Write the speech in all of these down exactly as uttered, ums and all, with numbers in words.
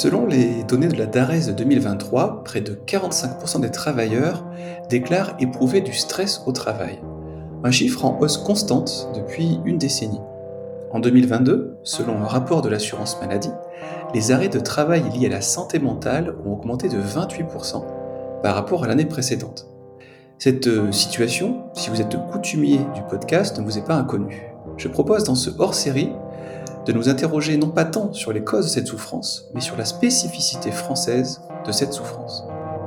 Selon les données de la DARES de deux mille vingt-trois, près de quarante-cinq pour cent des travailleurs déclarent éprouver du stress au travail, un chiffre en hausse constante depuis une décennie. En deux mille vingt-deux, selon un rapport de l'assurance maladie, les arrêts de travail liés à la santé mentale ont augmenté de vingt-huit pour cent par rapport à l'année précédente. Cette euh, situation, si vous êtes coutumier du podcast, ne vous est pas inconnue. Je propose dans ce hors-série de nous interroger non pas tant sur les causes de cette souffrance, mais sur la spécificité française de cette souffrance.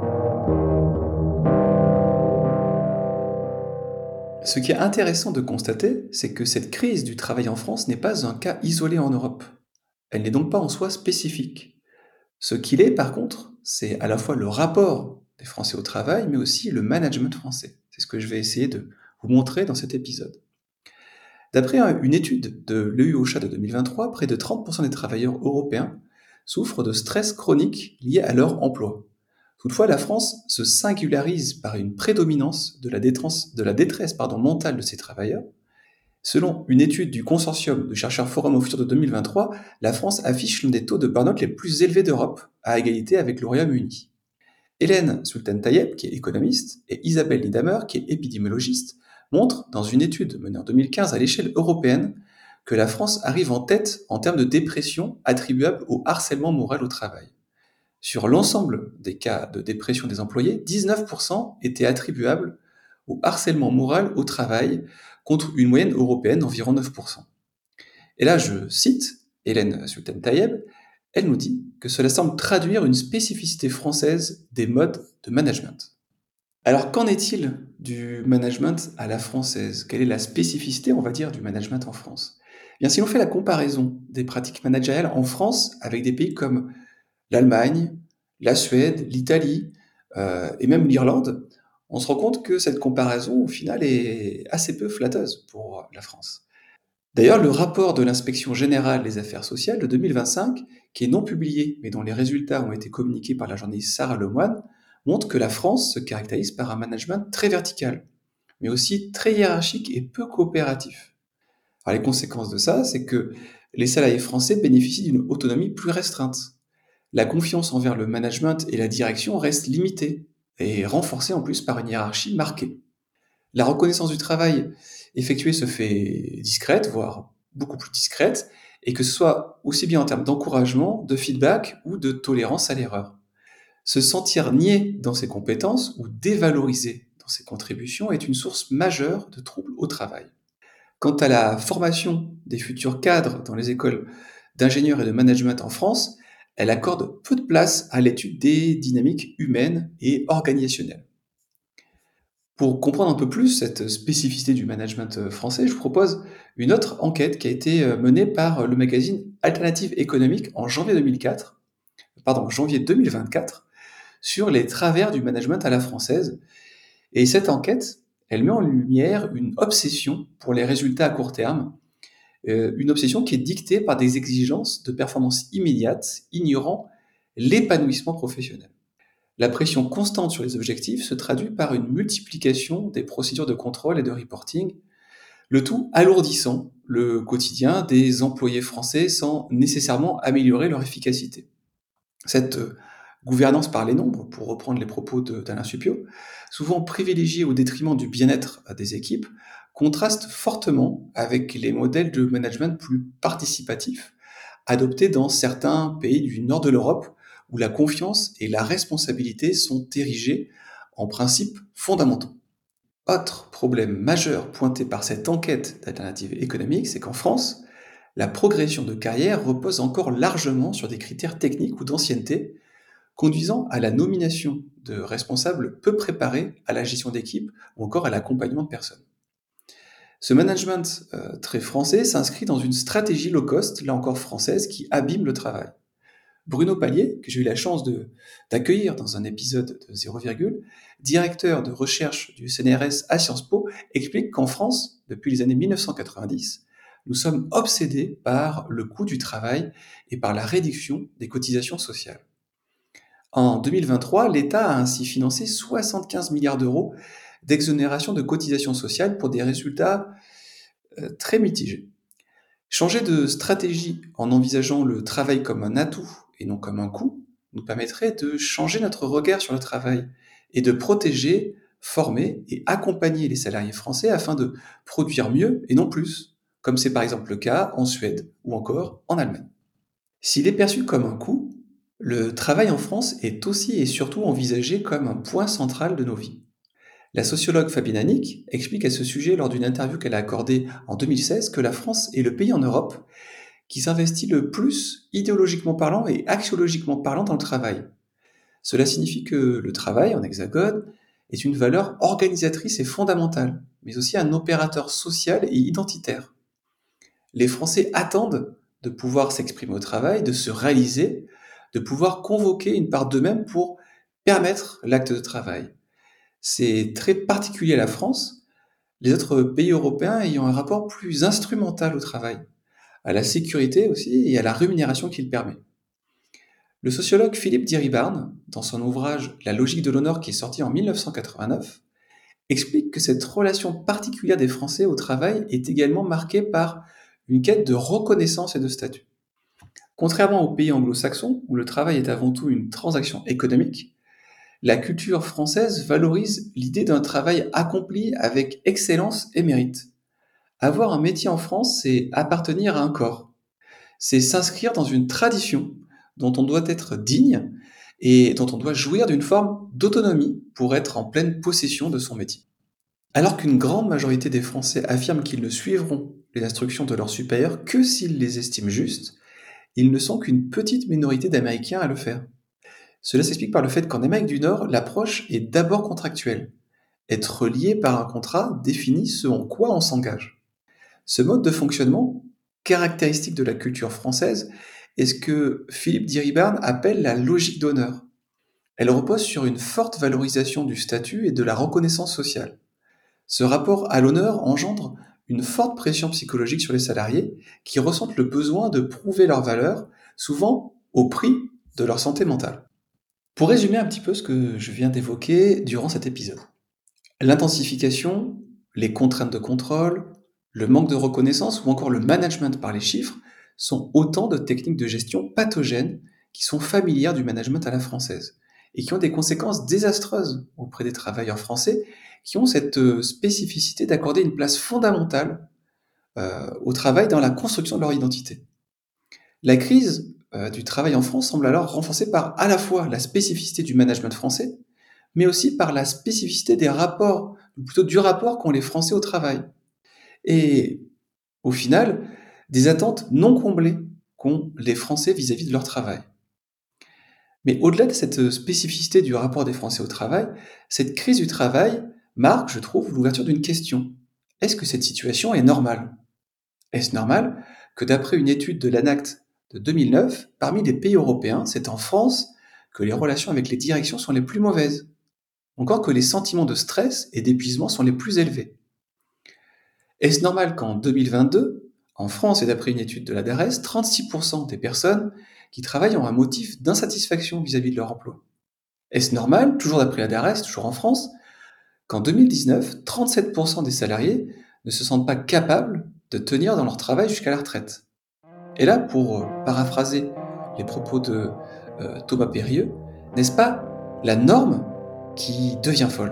Ce qui est intéressant de constater, c'est que cette crise du travail en France n'est pas un cas isolé en Europe. Elle n'est donc pas en soi spécifique. Ce qu'il est, par contre, c'est à la fois le rapport des Français au travail, mais aussi le management français. C'est ce que je vais essayer de vous montrer dans cet épisode. D'après une étude de l'E U OSHA de deux mille vingt-trois, près de trente pour cent des travailleurs européens souffrent de stress chronique lié à leur emploi. Toutefois, la France se singularise par une prédominance de la détresse, de la détresse pardon, mentale de ses travailleurs. Selon une étude du consortium de chercheurs Forum au futur de deux mille vingt-trois, la France affiche l'un des taux de burn-out les plus élevés d'Europe, à égalité avec le Royaume-Uni. Hélène Sultan-Tayeb, qui est économiste, et Isabelle Nidamer, qui est épidémiologiste, montrent dans une étude menée en deux mille quinze à l'échelle européenne que la France arrive en tête en termes de dépression attribuable au harcèlement moral au travail. Sur l'ensemble des cas de dépression des employés, dix-neuf pour cent étaient attribuables au harcèlement moral au travail, contre une moyenne européenne d'environ neuf pour cent. Et là, je cite Hélène Sultan-Tayeb, elle nous dit que cela semble traduire une spécificité française des modes de management. Alors, qu'en est-il du management à la française? Quelle est la spécificité, on va dire, du management en France? Eh bien, si l'on fait la comparaison des pratiques managériales en France avec des pays comme l'Allemagne, la Suède, l'Italie euh, et même l'Irlande, on se rend compte que cette comparaison, au final, est assez peu flatteuse pour la France. D'ailleurs, le rapport de l'Inspection générale des affaires sociales de deux mille vingt-cinq, qui est non publié, mais dont les résultats ont été communiqués par la journaliste Sarah Lemoine, montre que la France se caractérise par un management très vertical, mais aussi très hiérarchique et peu coopératif. Alors les conséquences de ça, c'est que les salariés français bénéficient d'une autonomie plus restreinte. La confiance envers le management et la direction reste limitée, et renforcée en plus par une hiérarchie marquée. La reconnaissance du travail effectué se fait discrète, voire beaucoup plus discrète, et que ce soit aussi bien en termes d'encouragement, de feedback ou de tolérance à l'erreur. Se sentir nié dans ses compétences ou dévalorisé dans ses contributions est une source majeure de troubles au travail. Quant à la formation des futurs cadres dans les écoles d'ingénieurs et de management en France, elle accorde peu de place à l'étude des dynamiques humaines et organisationnelles. Pour comprendre un peu plus cette spécificité du management français, je vous propose une autre enquête qui a été menée par le magazine Alternative économique en janvier deux mille quatre, pardon, janvier deux mille vingt-quatre, sur les travers du management à la française. Et cette enquête, elle met en lumière une obsession pour les résultats à court terme, euh, une obsession qui est dictée par des exigences de performance immédiate, ignorant l'épanouissement professionnel. La pression constante sur les objectifs se traduit par une multiplication des procédures de contrôle et de reporting, le tout alourdissant le quotidien des employés français sans nécessairement améliorer leur efficacité. Cette euh, gouvernance par les nombres, pour reprendre les propos de- d'Alain Suppiot, souvent privilégiée au détriment du bien-être euh, des équipes, contraste fortement avec les modèles de management plus participatifs adoptés dans certains pays du nord de l'Europe, où la confiance et la responsabilité sont érigées en principes fondamentaux. Autre problème majeur pointé par cette enquête d'alternative économique, c'est qu'en France, la progression de carrière repose encore largement sur des critères techniques ou d'ancienneté, conduisant à la nomination de responsables peu préparés à la gestion d'équipe ou encore à l'accompagnement de personnes. Ce management euh, très français s'inscrit dans une stratégie low cost, là encore française, qui abîme le travail. Bruno Palier, que j'ai eu la chance de, d'accueillir dans un épisode de zéro, directeur de recherche du C N R S à Sciences Po, explique qu'en France, depuis les années mille neuf cent quatre-vingt-dix, nous sommes obsédés par le coût du travail et par la réduction des cotisations sociales. En deux mille vingt-trois, l'État a ainsi financé soixante-quinze milliards d'euros d'exonération de cotisations sociales pour des résultats euh, très mitigés. Changer de stratégie en envisageant le travail comme un atout et non comme un coût nous permettrait de changer notre regard sur le travail et de protéger, former et accompagner les salariés français afin de produire mieux et non plus, comme c'est par exemple le cas en Suède ou encore en Allemagne. S'il est perçu comme un coût, le travail en France est aussi et surtout envisagé comme un point central de nos vies. La sociologue Fabienne Annick explique à ce sujet lors d'une interview qu'elle a accordée en deux mille seize que la France est le pays en Europe qui s'investit le plus idéologiquement parlant et axiologiquement parlant dans le travail. Cela signifie que le travail en hexagone est une valeur organisatrice et fondamentale, mais aussi un opérateur social et identitaire. Les Français attendent de pouvoir s'exprimer au travail, de se réaliser, de pouvoir convoquer une part d'eux-mêmes pour permettre l'acte de travail. C'est très particulier à la France, les autres pays européens ayant un rapport plus instrumental au travail, à la sécurité aussi et à la rémunération qu'il permet. Le sociologue Philippe Diribarne, dans son ouvrage La logique de l'honneur qui est sorti en dix-neuf cent quatre-vingt-neuf, explique que cette relation particulière des Français au travail est également marquée par une quête de reconnaissance et de statut. Contrairement aux pays anglo-saxons, où le travail est avant tout une transaction économique, la culture française valorise l'idée d'un travail accompli avec excellence et mérite. Avoir un métier en France, c'est appartenir à un corps. C'est s'inscrire dans une tradition dont on doit être digne et dont on doit jouir d'une forme d'autonomie pour être en pleine possession de son métier. Alors qu'une grande majorité des Français affirment qu'ils ne suivront les instructions de leurs supérieurs que s'ils les estiment justes, ils ne sont qu'une petite minorité d'Américains à le faire. Cela s'explique par le fait qu'en Amérique du Nord, l'approche est d'abord contractuelle. Être lié par un contrat définit ce en quoi on s'engage. Ce mode de fonctionnement, caractéristique de la culture française, est ce que Philippe Diribarne appelle la logique d'honneur. Elle repose sur une forte valorisation du statut et de la reconnaissance sociale. Ce rapport à l'honneur engendre une forte pression psychologique sur les salariés qui ressentent le besoin de prouver leur valeur, souvent au prix de leur santé mentale. Pour résumer un petit peu ce que je viens d'évoquer durant cet épisode. L'intensification, les contraintes de contrôle, le manque de reconnaissance ou encore le management par les chiffres sont autant de techniques de gestion pathogènes qui sont familières du management à la française et qui ont des conséquences désastreuses auprès des travailleurs français qui ont cette euh, spécificité d'accorder une place fondamentale euh, au travail dans la construction de leur identité. La crise euh, du travail en France semble alors renforcée par à la fois la spécificité du management français, mais aussi par la spécificité des rapports, ou plutôt du rapport qu'ont les Français au travail. Et au final, des attentes non comblées qu'ont les Français vis-à-vis de leur travail. Mais au-delà de cette spécificité du rapport des Français au travail, cette crise du travail marque, je trouve, l'ouverture d'une question. Est-ce que cette situation est normale? Est-ce normal que d'après une étude de l'ANACT de deux mille neuf, parmi les pays européens, c'est en France que les relations avec les directions sont les plus mauvaises, encore que les sentiments de stress et d'épuisement sont les plus élevés? Est-ce normal qu'en deux mille vingt-deux, en France et d'après une étude de la DARES, trente-six pour cent des personnes qui travaillent ont un motif d'insatisfaction vis-à-vis de leur emploi? Est-ce normal, toujours d'après la DARES, toujours en France, qu'en deux mille dix-neuf, trente-sept pour cent des salariés ne se sentent pas capables de tenir dans leur travail jusqu'à la retraite? Et là, pour euh, paraphraser les propos de euh, Thomas Périeux, n'est-ce pas la norme qui devient folle?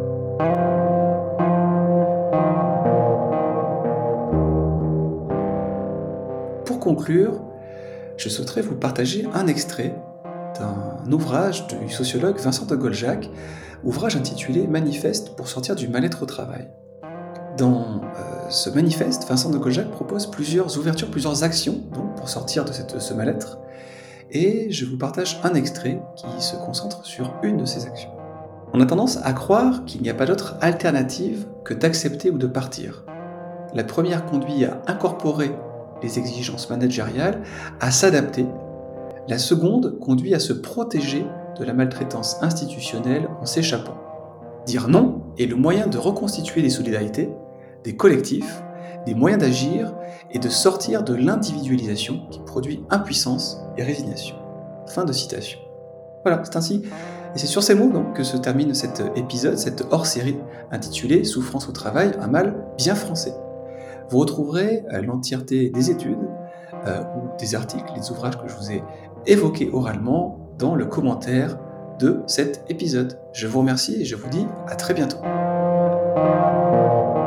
Pour conclure, je souhaiterais vous partager un extrait d'un ouvrage du sociologue Vincent de Goljac, ouvrage intitulé Manifeste pour sortir du mal-être au travail. Dans euh, ce manifeste, Vincent de Goljac propose plusieurs ouvertures, plusieurs actions donc, pour sortir de cette, ce mal-être, et je vous partage un extrait qui se concentre sur une de ces actions. On a tendance à croire qu'il n'y a pas d'autre alternative que d'accepter ou de partir. La première conduit à incorporer les exigences managériales, à s'adapter. La seconde conduit à se protéger de la maltraitance institutionnelle en s'échappant. Dire non est le moyen de reconstituer des solidarités, des collectifs, des moyens d'agir et de sortir de l'individualisation qui produit impuissance et résignation. Fin de citation. Voilà, c'est ainsi. Et c'est sur ces mots donc, que se termine cet épisode, cette hors-série intitulée Souffrance au travail, un mal bien français. Vous retrouverez euh, l'entièreté des études euh, ou des articles, des ouvrages que je vous ai évoqués oralement dans le commentaire de cet épisode. Je vous remercie et je vous dis à très bientôt.